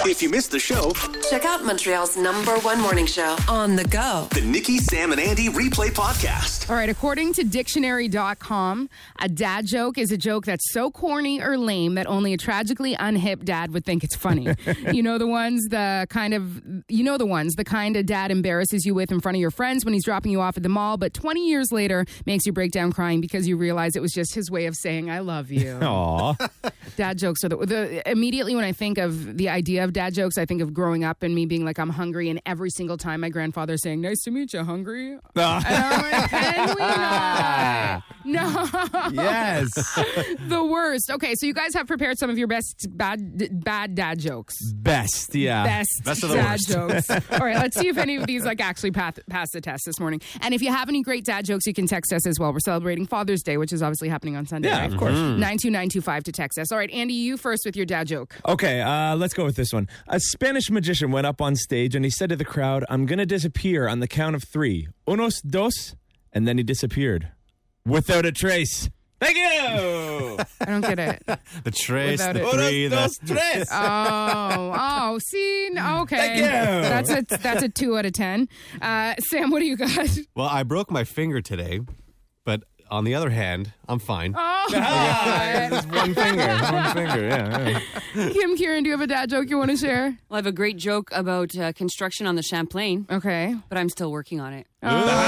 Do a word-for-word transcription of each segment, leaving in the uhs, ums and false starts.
If you missed the show, check out Montreal's number one morning show on the go. The Nikki, Sam, and Andy Replay Podcast. All right, according to dictionary dot com, a dad joke is a joke that's so corny or lame that only a tragically unhip dad would think it's funny. You know the ones, the kind of, you know the ones, the kind of dad embarrasses you with in front of your friends when he's dropping you off at the mall, but twenty years later makes you break down crying because you realize it was just his way of saying, I love you. Aw. Dad jokes are the, the, immediately when I think of the idea of dad jokes, I think of growing up and me being like, I'm hungry, and every single time my grandfather saying, nice to meet you, hungry? And I'm like, can we not? No. Yes. The worst. Okay, so you guys have prepared some of your best bad bad dad jokes. Best, yeah. Best, Best of the dad worst. jokes. All right, let's see if any of these like actually pass, pass the test this morning. And if you have any great dad jokes, you can text us as well. We're celebrating Father's Day, which is obviously happening on Sunday. Yeah, right? of course. nine two nine two five to text us. All right, Andy, you first with your dad joke. Okay, uh, let's go with this one. A Spanish magician went up on stage and he said to the crowd, I'm going to disappear on the count of three. Unos, dos, and then he disappeared. Without a trace. Thank you! I don't get it. The trace, Without the it. three, Unos, the... dos, tres. Oh, oh, see, okay. Thank you. That's a that's a two out of ten. Uh, Sam, what do you got? Well, I broke my finger today, but on the other hand, I'm fine. Oh, Just one finger. One finger, yeah. yeah. Kim, Kieran, do you have a dad joke you want to share? Well, I have a great joke about uh, construction on the Champlain, Okay. but I'm still working on it.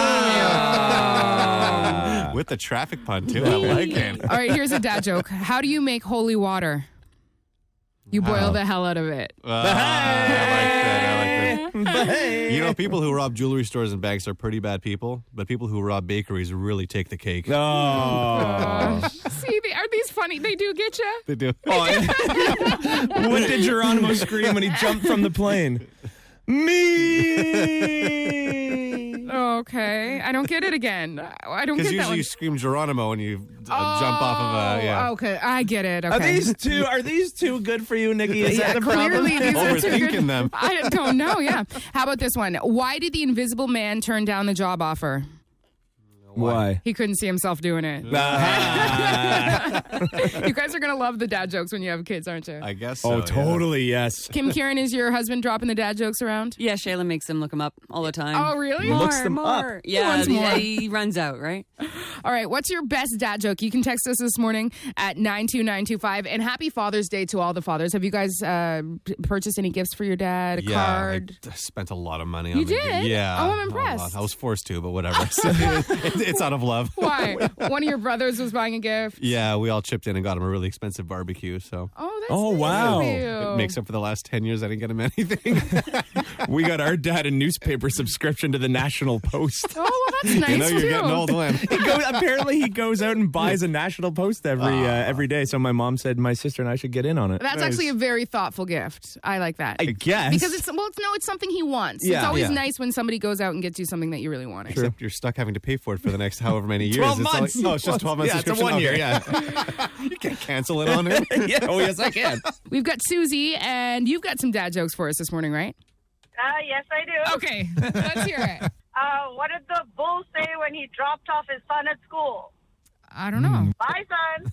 With the traffic pun, too. I like it. All right, here's a dad joke. How do you make holy water? You boil Wow. the hell out of it. Uh, I like that. I like that. You know, people who rob jewelry stores and banks are pretty bad people, but people who rob bakeries really take the cake. Oh. See, they, are these funny? They do get you? They do. What did Geronimo scream when he jumped from the plane? Me! Okay. I don't get it again. I don't Because get that usually one. you scream Geronimo when you uh, Oh, jump off of a... Yeah. Okay, I get it. Okay. Are these two are these two good for you, Nikki? Is Yeah, that the problem? clearly these are too Overthinking good. them. I don't know, yeah. How about this one? Why did the invisible man turn down the job offer? Why? He couldn't see himself doing it. Ah. You guys are going to love the dad jokes when you have kids, aren't you? I guess so. Oh, yeah. totally, yes. Kim Kieran, is your husband dropping the dad jokes around? Yeah, Shayla makes them look them up all the time. Oh, really? More, Looks them more. up. Yeah, wants more. yeah, he runs out, right? All right, what's your best dad joke? You can text us this morning at nine two nine two five. And happy Father's Day to all the fathers. Have you guys uh, p- purchased any gifts for your dad? A Yeah, card? I spent a lot of money You on the did? Yeah. Oh, I'm a impressed. lot. I was forced to, but whatever. it, it's out of love. Why? One of your brothers was buying a gift? Yeah, we all chipped in and got him a really expensive barbecue, so Oh, that's Oh, nice wow. of It you. it makes up for the last ten years I didn't get him anything. We got our dad a newspaper subscription to the National Post. Oh, well, that's nice you know you're too. getting old when. He goes, apparently he goes out and buys a National Post every uh, every day. So my mom said my sister and I should get in on it. That's actually a very thoughtful gift. I like that. I guess. Because it's, well, it's, no, it's something he wants. It's Yeah. always Yeah. nice when somebody goes out and gets you something that you really wanted. Except you're stuck having to pay for it for the next however many years. twelve It's not months. Like, oh, it's just twelve months Yeah, it's a subscription. one year. Okay, yeah. You can't cancel it on him. yeah, oh yes, I can. We've got Susie, and you've got some dad jokes for us this morning, right? Uh, yes, I do. Okay, let's hear it. Uh, what did the bull say when he dropped off his son at school? I don't know. Bye, son.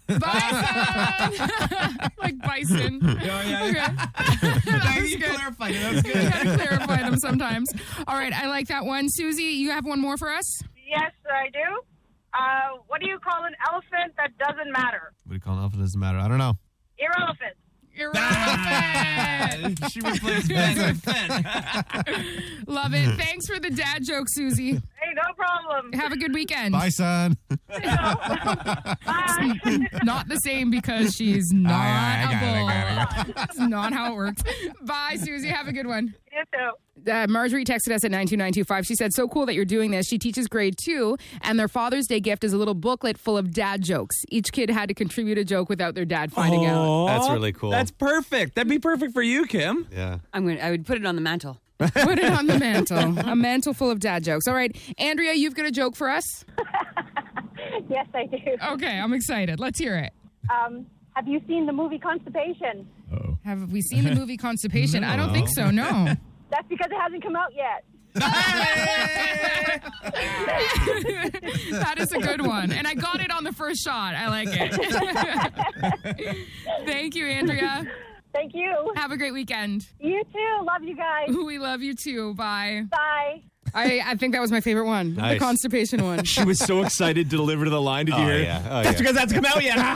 Bison! Like bison. Oh, yeah. Okay. That was good. clarified it. That was You gotta clarify them sometimes. All right, I like that one. Susie, you have one more for us? Yes, I do. Uh, what do you call an elephant that doesn't matter? What do you call it? It doesn't matter. I don't know. Irrelevant. Irrelevant. She replaced Ben with Ben. Love it. Thanks for the dad joke, Susie. Hey, no problem. Have a good weekend. Bye, son. Bye. Not the same because she's not I got it, I got it, I a got bull. That's not how it works. Bye, Susie. Have a good one. You too. Uh, Marjorie texted us at nine two nine two five. She said, so cool that you're doing this. She teaches grade two, and their Father's Day gift is a little booklet full of dad jokes. Each kid had to contribute a joke without their dad finding out. Aw, That's really cool. That's perfect. That'd be perfect for you, Kim. Yeah. I'm going. I would put it on the mantle. Put it on the mantle. A mantle full of dad jokes. All right, Andrea, you've got a joke for us? Yes, I do. Okay, I'm excited. Let's hear it. Um, have you seen the movie Constipation? Have we seen the movie Constipation? I don't think so, no. That's because it hasn't come out yet. That is a good one. And I got it on the first shot. I like it. Thank you, Andrea. Thank you. Have a great weekend. You too. Love you guys. We love you too. Bye. Bye. I, I think that was my favorite one, the Nice. constipation one. She was so excited to deliver to the line. Did you Oh, hear? yeah. Oh, That's yeah. because that's come out yet.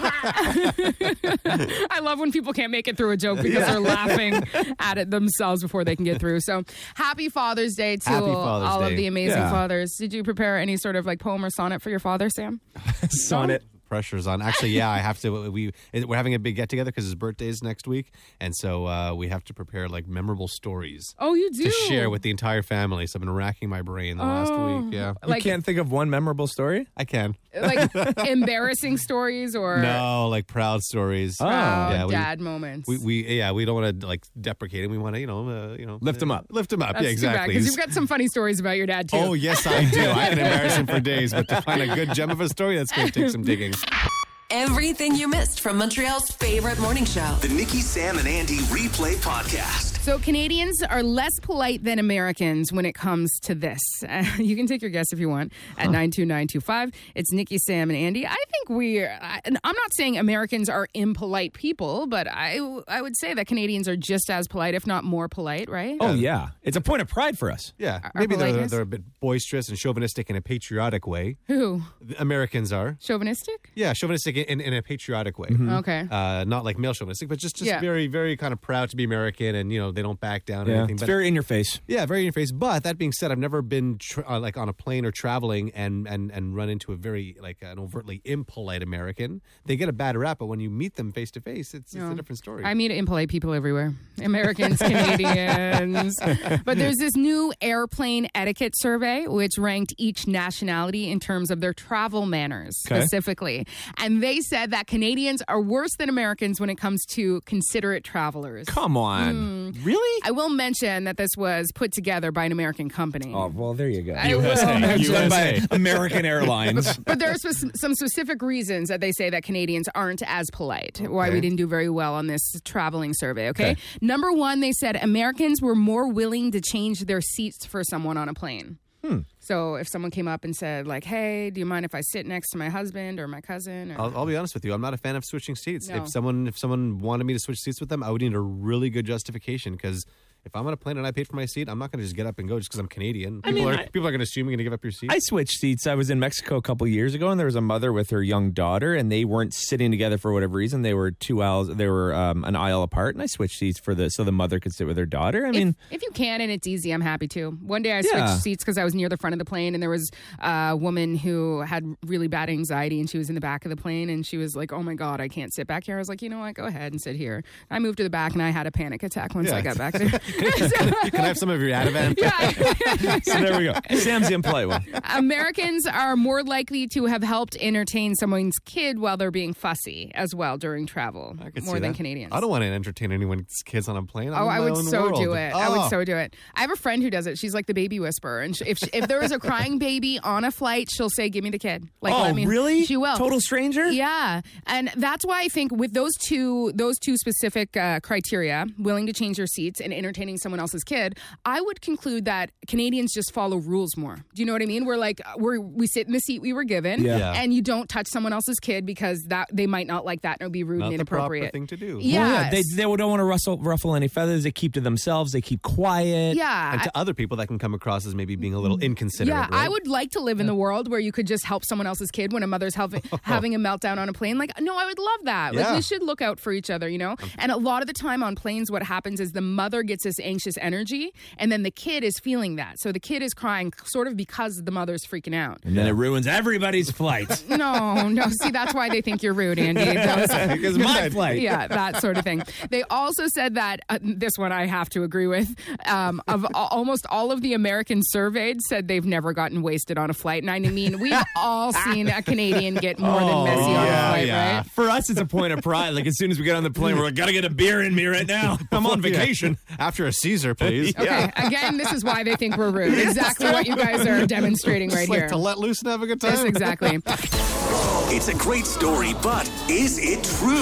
I love when people can't make it through a joke because they're laughing at it themselves before they can get through. So happy Father's Day to Happy Father's all Day. of the amazing Yeah. fathers. Did you prepare any sort of like poem or sonnet for your father, Sam? Sonnet. Pressure's on. Actually, yeah, I have to. We we're having a big get together because his birthday is next week, and so uh, we have to prepare like memorable stories Oh, you do? to share with the entire family. So I've been racking my brain the last Oh. week. Yeah, Like, you can't think of one memorable story? I can. like embarrassing stories or No, like proud stories. Oh. proud yeah, we- dad moments. We, we yeah we don't want to like deprecate him. We want to you know uh, you know Lift him up. Lift him up. That's yeah, exactly. Because you've got some funny stories about your dad too. Oh yes, I do. I can embarrass him for days, but to find a good gem of a story, that's going to take some digging. Everything you missed from Montreal's favorite morning show. The Nikki, Sam, and Andy Replay Podcast. So Canadians are less polite than Americans when it comes to this. Uh, you can take your guess if you want at nine two nine two five. It's Nikki, Sam, and Andy. I think we are, I, and I'm not saying Americans are impolite people, but I, I would say that Canadians are just as polite, if not more polite, right? Oh, yeah. It's a point of pride for us. Yeah, Our maybe they're, politeness? they're a bit boisterous and chauvinistic in a patriotic way. Who? The Americans are. Chauvinistic? Yeah, chauvinistic in, in a patriotic way. Okay. Uh, not like male chauvinistic, but just, just Yeah. very, very kind of proud to be American, and you know they don't back down or Yeah. anything. It's But very in your face. yeah, very in your face. But that being said, I've never been tr- uh, like on a plane or traveling and, and and run into a very like an overtly impolite American. They get a bad rap, but when you meet them face to face, it's it's a different story. I meet impolite people everywhere. Americans, Canadians. But there's this new airplane etiquette survey which ranked each nationality in terms of their travel manners Okay. specifically. And they said that Canadians are worse than Americans when it comes to considerate travelers. Come on. Really? I will mention that this was put together by an American company. Oh, well, there you go. I will mention- Done by American Airlines. But there are spe- some specific reasons that they say that Canadians aren't as polite, why we didn't do very well on this traveling survey, okay? Okay. Number one, they said Americans were more willing to change their seats for someone on a plane. Hmm. So if someone came up and said, like, hey, do you mind if I sit next to my husband or my cousin? Or, I'll, I'll be honest with you. I'm not a fan of switching seats. No. If someone if someone wanted me to switch seats with them, I would need a really good justification because if I'm on a plane and I paid for my seat, I'm not going to just get up and go just because I'm Canadian. People mean, are I- people are going to assume you're going to give up your seat. I switched seats. I was in Mexico a couple years ago, and there was a mother with her young daughter, and they weren't sitting together for whatever reason. They were two aisles. They were um, an aisle apart, and I switched seats for the so the mother could sit with her daughter. I mean, if, if you can and it's easy, I'm happy to. One day I switched Yeah. seats because I was near the front of the plane and there was a woman who had really bad anxiety and she was in the back of the plane and she was like, oh my God, I can't sit back here. I was like, you know what, go ahead and sit here. I moved to the back and I had a panic attack once Yeah. I got back there. Can I have some of your Ativan? Yeah. so there we go. Sam's the impolite one. Americans are more likely to have helped entertain someone's kid while they're being fussy as well during travel, I could more see than that. Canadians. I don't want to entertain anyone's kids on a plane. I'm Oh, in I my would own so world. do it. I would Oh. so do it. I have a friend who does it. She's like the baby whisperer, and she, if she, if there is a crying baby on a flight, she'll say, "Give me the kid." Like, Oh, let me. really? She will. Total stranger? Yeah, and that's why I think with those two those two specific uh, criteria, willing to change your seats and entertaining someone else's kid, I would conclude that Canadians just follow rules more. Do you know what I mean? We're like we we sit in the seat we were given, Yeah. Yeah. and you don't touch someone else's kid because that they might not like that and it'll be rude Not and the proper inappropriate. thing to do. Yeah, Well, yeah, they, they don't want to rustle, ruffle any feathers. They keep to themselves. They keep quiet. yeah. And to other people, that can come across as maybe being a little inconsiderate. Yeah, right? I would like to live in the world where you could just help someone else's kid when a mother's having, having a meltdown on a plane. Like, no, I would love that. Like, Yeah. we should look out for each other, you know? And a lot of the time on planes, what happens is the mother gets this anxious energy, and then the kid is feeling that. So the kid is crying sort of because the mother's freaking out. And then it ruins everybody's flight. No, no. See, that's why they think you're rude, Andy. Those- Because my flight. yeah, that sort of thing. They also said that uh, this one I have to agree with. Um, of a- almost all of the Americans surveyed said they've never gotten wasted on a flight, and I mean we've all seen a Canadian get more than messy on a yeah, flight, yeah. right? For us, it's a point of pride. Like, as soon as we get on the plane, we're like, gotta get a beer in me right now. I'm on vacation. After a Caesar, please. Okay, again, this is why they think we're rude. Exactly what you guys are demonstrating right It's like here. to let loose and have a good time. Yes, exactly. It's a great story, but is it true?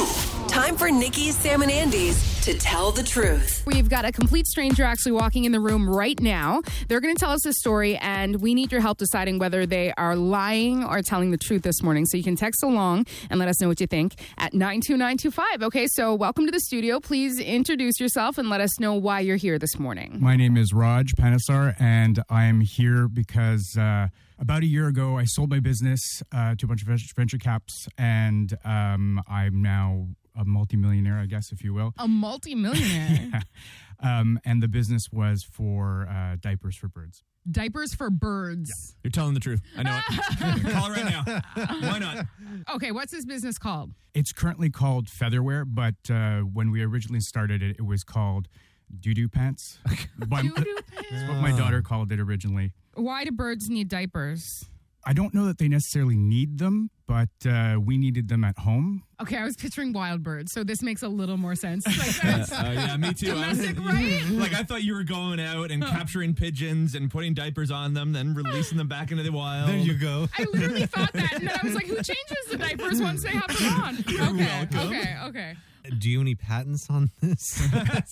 Time for Nikki's, Sam, and Andy's to tell the truth. We've got a complete stranger actually walking in the room right now. They're going to tell us a story, and we need your help deciding whether they are lying or telling the truth this morning. So you can text along and let us know what you think at nine two nine two five. Okay, so welcome to the studio. Please introduce yourself and let us know why you're here this morning. My name is Raj Panesar, and I'm here because uh, about a year ago, I sold my business uh, to a bunch of venture caps, and um, I'm now a multimillionaire, I guess, if you will. A multimillionaire? Yeah. Um, and the business was for uh, diapers for birds. Diapers for birds. Yeah. You're telling the truth. I know it. Call it right now. Why not? Okay, what's this business called? It's currently called Featherwear, but uh, when we originally started it, it was called Doo-Doo Pants. By- Doo-doo pants? That's what my daughter called it originally. Why do birds need diapers? I don't know that they necessarily need them, but uh, we needed them at home. Okay, I was picturing wild birds, so this makes a little more sense. Like that's Uh, yeah, me too. I was- domestic, right? Like, I thought you were going out and capturing pigeons and putting diapers on them, then releasing them back into the wild. There you go. I literally thought that, and then I was like, who changes the diapers once they have them on? Okay, okay, okay. Do you have any patents on this?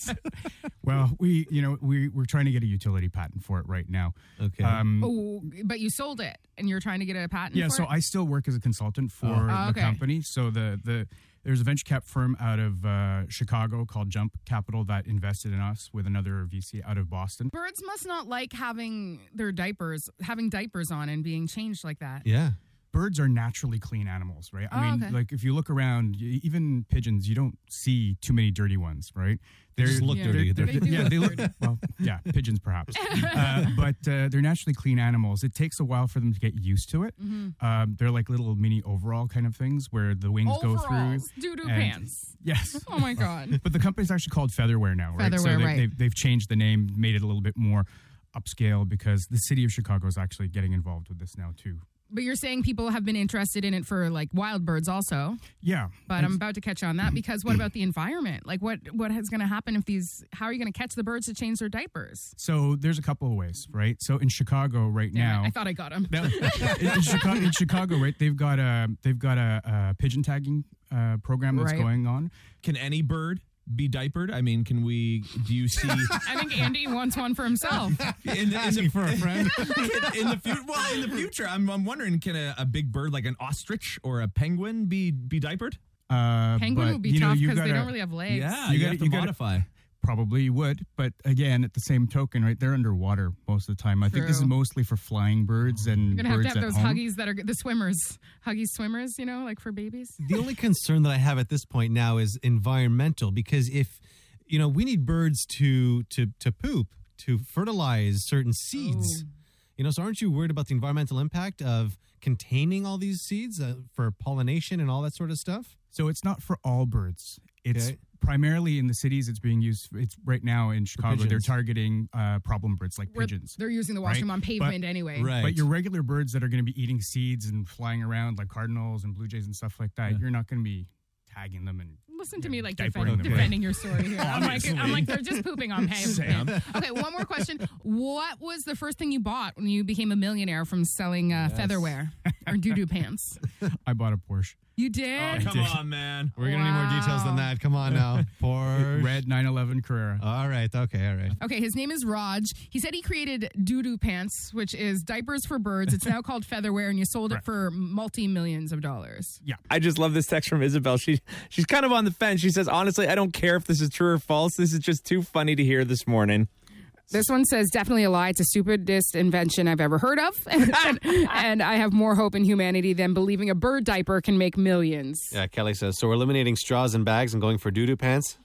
Well, we, you know, we, we're trying to get a utility patent for it right now. Okay. Um, Oh, but you sold it, and you're trying to get a patent yeah, for so it? I still work as a consultant for Oh, the okay. company. So the, the there's a venture cap firm out of uh, Chicago called Jump Capital that invested in us with another V C out of Boston. Birds must not like having their diapers, having diapers on and being changed like that. Yeah. Birds are naturally clean animals, right? I Oh, mean, okay. like if you look around, y- even pigeons, you don't see too many dirty ones, right? They just look Yeah. dirty. They They're- do yeah, look they look. dirty. Well, yeah, pigeons perhaps, uh, but uh, they're naturally clean animals. It takes a while for them to get used to it. Mm-hmm. Um, they're like little mini overall kind of things where the wings go through. Overalls, doo-doo and- pants. Yes. Oh my God. But the company's actually called Featherwear now, right? so Featherwear, they, right. They've, they've changed the name, made it a little bit more upscale because the city of Chicago is actually getting involved with this now too. But you're saying people have been interested in it for like wild birds also. Yeah. But I'm about to catch on that because what about the environment? Like what what is going to happen if these, how are you going to catch the birds to change their diapers? So there's a couple of ways, right? So in Chicago right Damn now, it, I thought I got them. No, in, in Chicago, in Chicago, right? They've got a they've got a, a pigeon tagging uh, program that's Right. going on. Can any bird be diapered? I mean, can we, do you see... I think Andy wants one for himself. In the, in the, for a friend. in the future, well, in the future, I'm, I'm wondering, can a, a big bird like an ostrich or a penguin be be diapered? Uh, Penguin but, would be you know, tough you because they gotta- don't really have legs. Yeah, You you, gotta- have to you gotta- modify. Probably would, but again, at the same token, right? They're underwater most of the time. I think this is True. mostly for flying birds and You're going to have birds to have at those home. huggies that are the swimmers. Huggy swimmers, you know, like for babies. The only concern that I have at this point now is environmental, because if, you know, we need birds to to to poop, to fertilize certain seeds. Oh. You know, so aren't you worried about the environmental impact of containing all these seeds uh, for pollination and all that sort of stuff? So it's not for all birds. It's Okay. primarily in the cities. It's being used. It's right now in Chicago. They're pigeons. targeting uh, problem birds like Where pigeons. They're using the Right. washroom on pavement But- anyway. Right. But your regular birds that are going to be eating seeds and flying around like cardinals and blue jays and stuff like that, you're not going to be tagging them and Listen to me like Diapering defend, them, defending your story here. I'm like, Obviously. I'm like, they're just pooping on pavement. Okay, one more question. What was the first thing you bought when you became a millionaire from selling uh, featherwear or doo-doo pants? I bought a Porsche. You did? Come on, man. We're going to need more details than that. Come on now. Porsche. Red nine eleven Carrera. All right. Okay. All right. Okay, his name is Raj. He said he created doo-doo pants, which is diapers for birds. It's now called Featherwear, and you sold it Correct. for multi-millions of dollars. I just love this text from Isabel. She she's kind of on the fence. She says, honestly, I don't care if this is true or false. This is just too funny to hear this morning. This one says, definitely a lie. It's the stupidest invention I've ever heard of. and, and I have more hope in humanity than believing a bird diaper can make millions. Yeah, Kelly says, so we're eliminating straws and bags and going for doo-doo pants?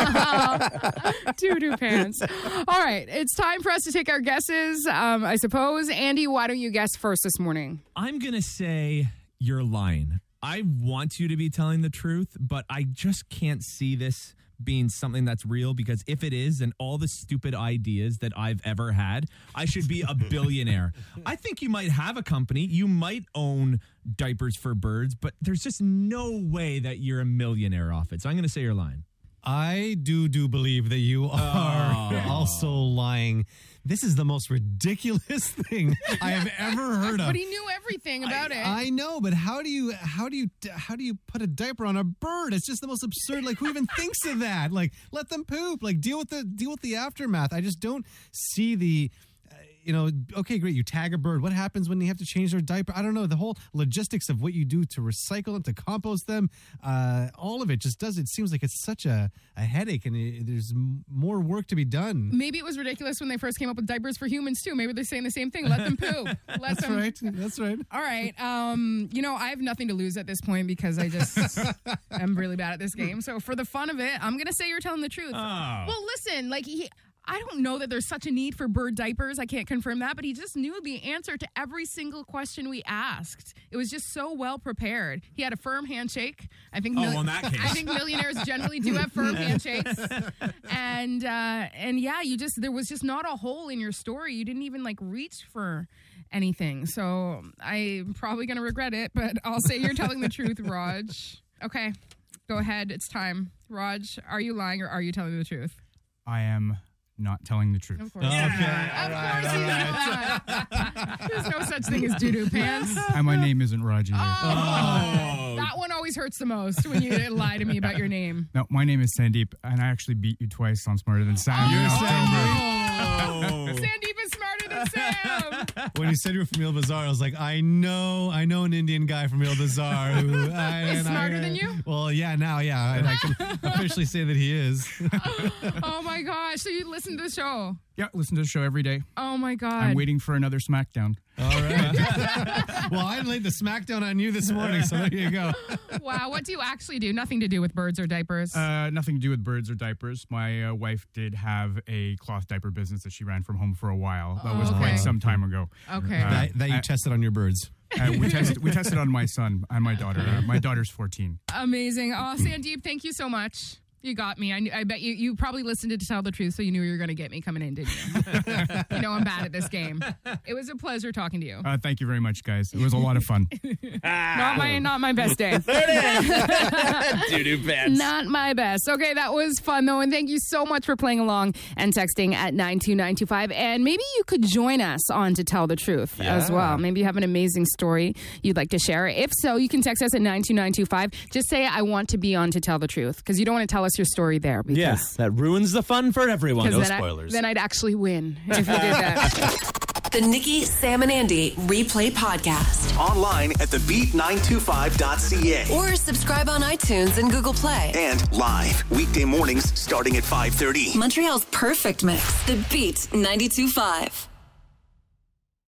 Doo-doo pants. All right, it's time for us to take our guesses, um, I suppose. Andy, why don't you guess first this morning? I'm going to say you're lying. I want you to be telling the truth, but I just can't see this being something that's real, because if it is, then all the stupid ideas that I've ever had, I should be a billionaire. I think you might have a company. You might own diapers for birds, but there's just no way that you're a millionaire off it. So I'm going to say you're lying. I do do believe that you are Oh. also lying. This is the most ridiculous thing I have ever heard of. But he knew everything about I, it. I know, but how do you how do you how do you put a diaper on a bird? It's just the most absurd. Like, who even thinks of that? Like, let them poop. Like, deal with the deal with the aftermath. I just don't see the. You know, okay, great. You tag a bird. What happens when you have to change their diaper? I don't know. The whole logistics of what you do to recycle them, to compost them, uh, all of it just does. It seems like it's such a, a headache, and it, there's m- more work to be done. Maybe it was ridiculous when they first came up with diapers for humans too. Maybe they're saying the same thing. Let them poop. Let That's them. right. That's right. All right. Um, you know, I have nothing to lose at this point because I just am really bad at this game. So for the fun of it, I'm gonna say you're telling the truth. Oh. Well, listen, like he. I don't know that there's such a need for bird diapers. I can't confirm that, but he just knew the answer to every single question we asked. It was just so well prepared. He had a firm handshake. I think. Oh, mil- well, in that case. I think millionaires generally do have firm handshakes. And uh, and yeah, you just there was just not a hole in your story. You didn't even like reach for anything. So I'm probably gonna regret it, but I'll say you're telling the truth, Raj. Okay, go ahead. It's time, Raj. Are you lying or are you telling the truth? I am not telling the truth. Of course. Okay. Of course he's not. There's no such thing as doo-doo pants. And my name isn't Raj either. Oh, that one always hurts the most when you lie to me about your name. No, my name is Sandeep, and I actually beat you twice on Smarter Than Sam. Oh. in Sandeep October. is smarter than Sam. When you said you were from Il Bazaar, I was like, I know, I know an Indian guy from Il Bazaar who I, He's and smarter I, than you? Well, yeah, now, yeah, and I can officially say that he is. Oh my gosh. So you listen to the show. Yeah, listen to the show every day. Oh my God. I'm waiting for another SmackDown. All right. Well, I laid the smackdown on you this morning, so there you go. Wow. What do you actually do? Nothing to do with birds or diapers. Uh, nothing to do with birds or diapers. My uh, wife did have a cloth diaper business that she ran from home for a while. That was Oh, okay. quite some time ago. Okay. Uh, That, that you I- tested on your birds. Uh, we tested we tested on my son and my daughter. Uh, my daughter's fourteen. Amazing. Oh, Sandeep, thank you so much. You got me. I, knew, I bet you you probably listened to Tell the Truth, so you knew you were going to get me coming in, didn't you? You know I'm bad at this game. It was a pleasure talking to you. Uh, thank you very much, guys. It was a lot of fun. Not my not my best day. Doo-doo pants. Not my best. Okay, that was fun though, and thank you so much for playing along and texting at nine two nine two five. And maybe you could join us on To Tell the Truth as well. Maybe you have an amazing story you'd like to share. If so, you can text us at nine two nine two five. Just say I want to be on To Tell the Truth, because you don't want to tell us your story there. Because, Yeah, that ruins the fun for everyone. 'cause No then spoilers. I, then I'd actually win if you did that. The Nikki, Sam, and Andy Replay Podcast. Online at the beat nine two five dot c a. Or subscribe on iTunes and Google Play. And live weekday mornings starting at five thirty. Montreal's perfect mix. The Beat ninety-two point five.